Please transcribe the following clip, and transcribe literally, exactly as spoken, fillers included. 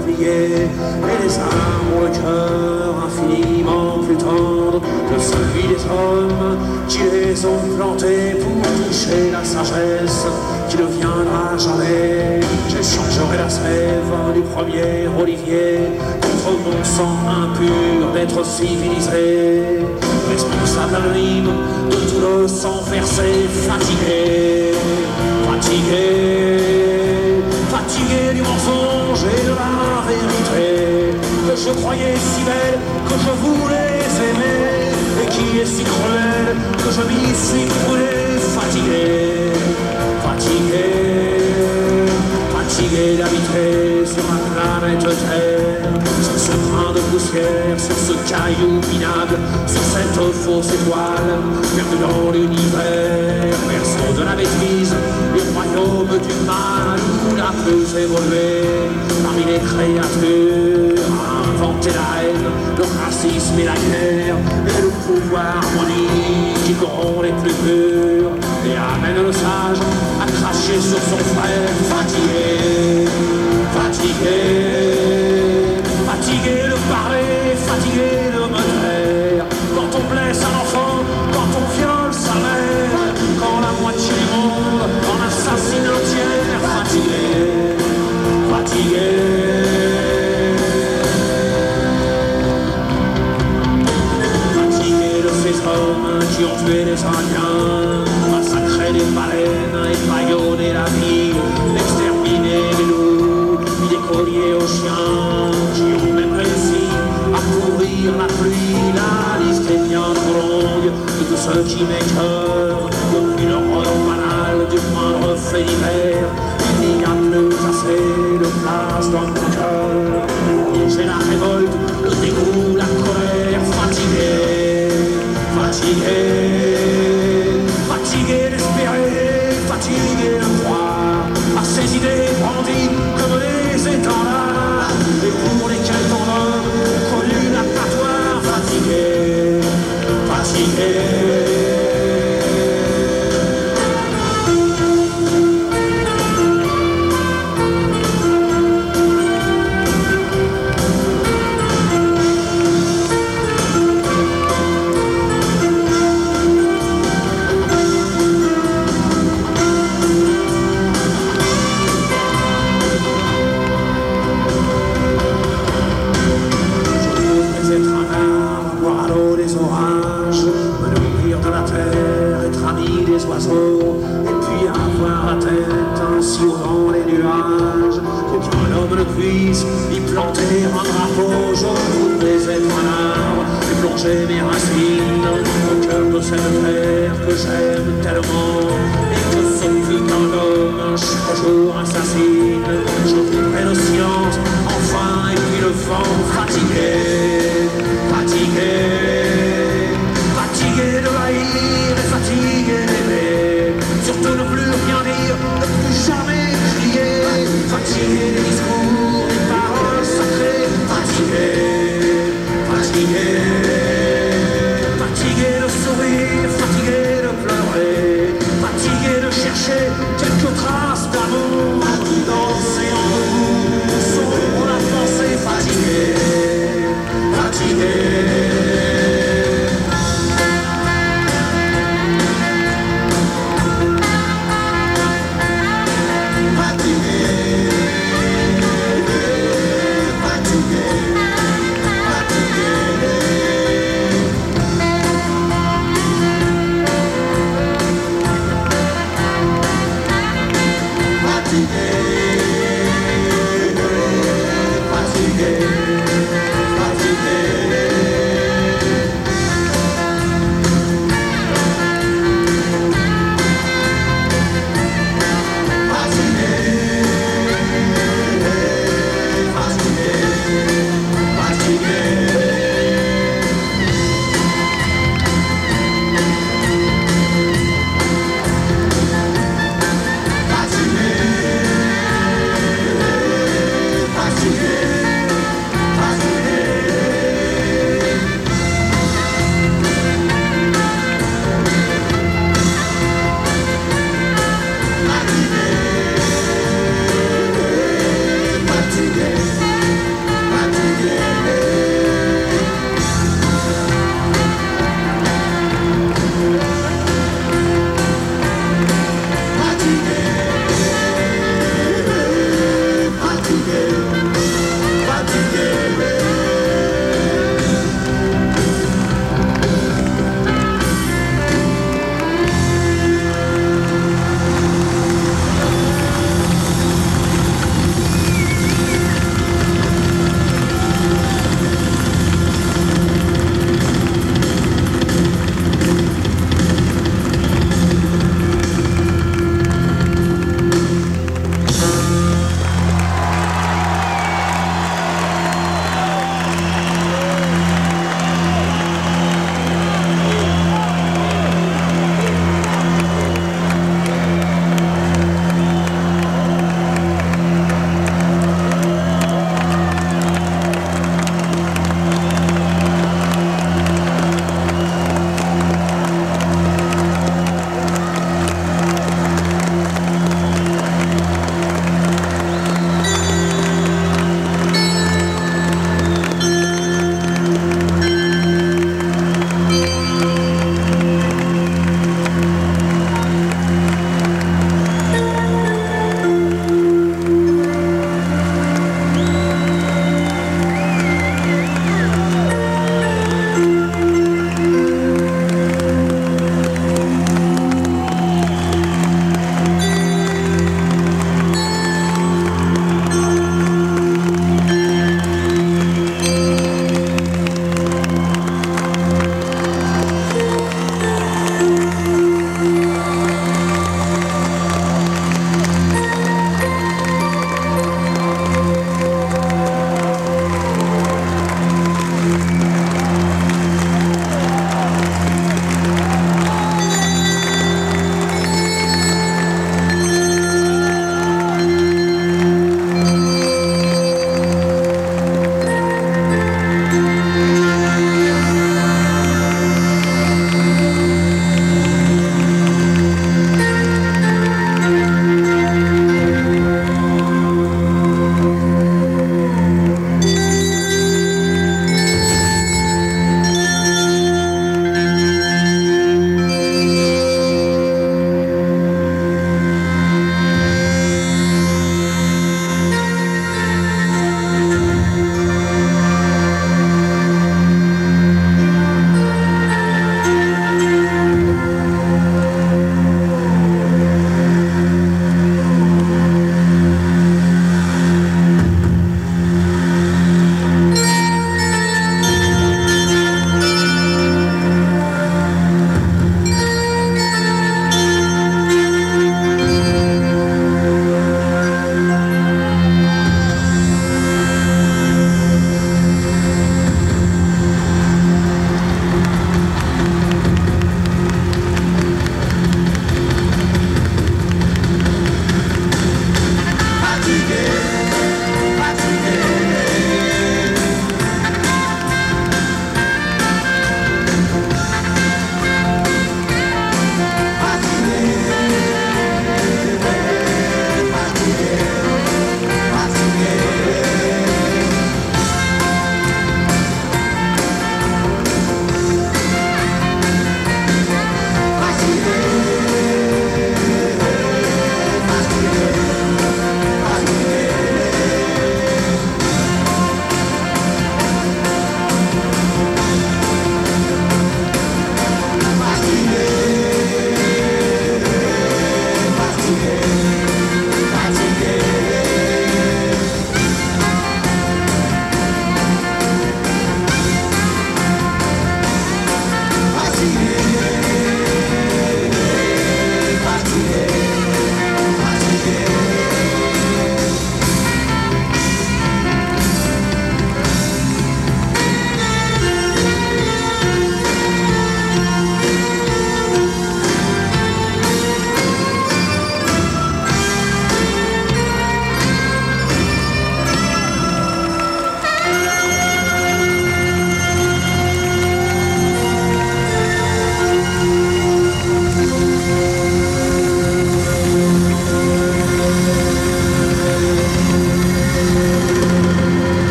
peupliers, et les arbres ont le cœur infiniment plus tendre que celui des hommes qui les ont plantés pour toucher la sagesse qui ne viendra jamais. J'échangerai la sève du premier olivier contre mon sang impur d'être civilisé, responsable anonyme de tout le sang versé, fatigué, fatigué, fatigué du mensonge et de la vérité que je croyais si belle, que je voulais aimer et qui est si cruelle que je m'y suis brûlé, fatigué, fatigué, fatigué d'habiter sur ma planète Terre, sur ce grain de poussière, sur ce caillou minable, sur cette fausse étoile, perdue dans l'univers, berceau de la bêtise, le royaume du mal où la plus évoluée parmi les créatures a inventé la haine, le racisme et la guerre, et le pouvoir maudit qui corrompt les plus purs et amène le sage à cracher sur son frère, fatigué, fatigué, fatigué de parler, fatigué de me taire, quand on blesse un enfant, quand on viole sa mère, quand la moitié du monde en assassine un tiers, fatigué, fatigué. Hommes qui ont tué les Indiens, massacré les baleines, épaillonné la vie, exterminé les loups, mis des colliers aux chiens, qui ont même réussi à pourrir la pluie. La liste est bien trop longue de tous ceux qui m'écœurent, depuis l'horreur banale du moindre fait divers. Il n'y a plus assez de place dans mon cœur. J'ai la révolte, le dégoût, la colère, fatigué. Fatigué, fatigué d'espérer, fatigué de croire à ces idées brandies comme des étendards, et pour lesquelles ton homme a connu l'abattoir, fatigué, fatigué. Et puis avoir la tête ainsi dans les nuages, que qu'un homme ne puisse y planter un drapeau. Je voudrais être un arbre et plonger mes racines au cœur de cette terre que j'aime tellement, et que ce putain d'homme chaque jour assassine. Je voudrais le silence